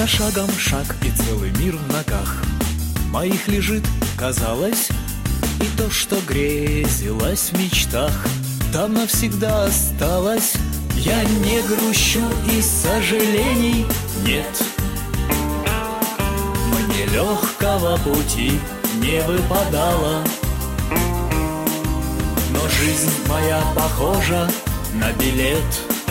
За шагом шаг и целый мир в ногах моих лежит, казалось, и то, что грезилось в мечтах, там навсегда осталось. Я не грущу и сожалений нет. Мне легкого пути не выпадало, но жизнь моя похожа на билет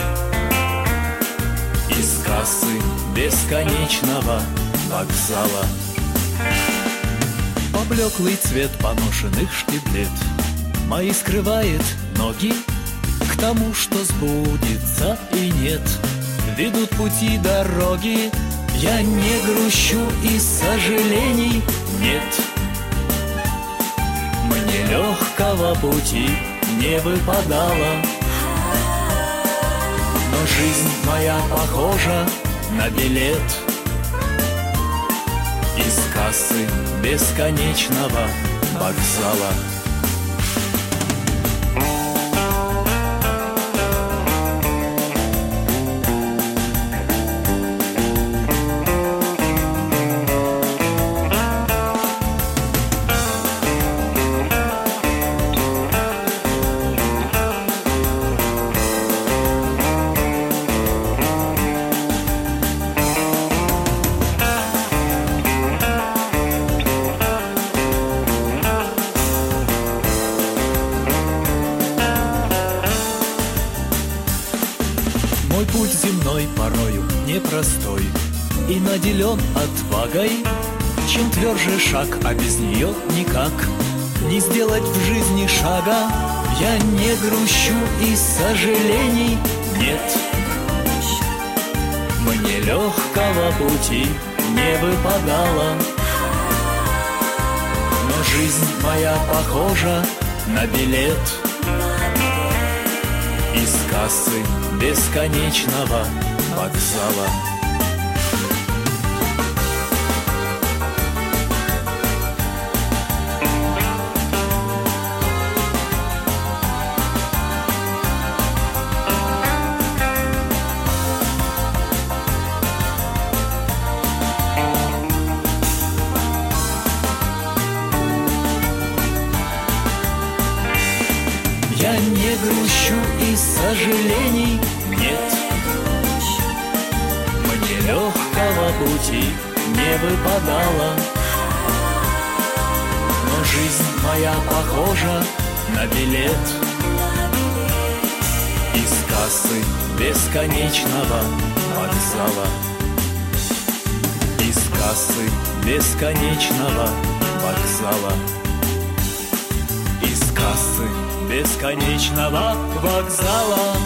из кассы бесконечного вокзала. Поблеклый цвет поношенных штиблет мои скрывает ноги к тому, что сбудется и нет. Ведут пути дороги, я не грущу и сожалений нет. Мне легкого пути не выпадало, но жизнь моя похожа на билет из кассы бесконечного вокзала. Мой путь земной порою непростой и наделен отвагой. Чем тверже шаг, а без нее никак не сделать в жизни шага. Я не грущу и сожалений нет. Мне легкого пути не выпадало, но жизнь моя похожа на билет из кассы бесконечного вокзала. Я не грущу и сожалений нет. Мне легкого пути не выпадало, но жизнь моя похожа на билет из кассы бесконечного вокзала. Из кассы бесконечного вокзала. Из кассы бесконечного вокзала.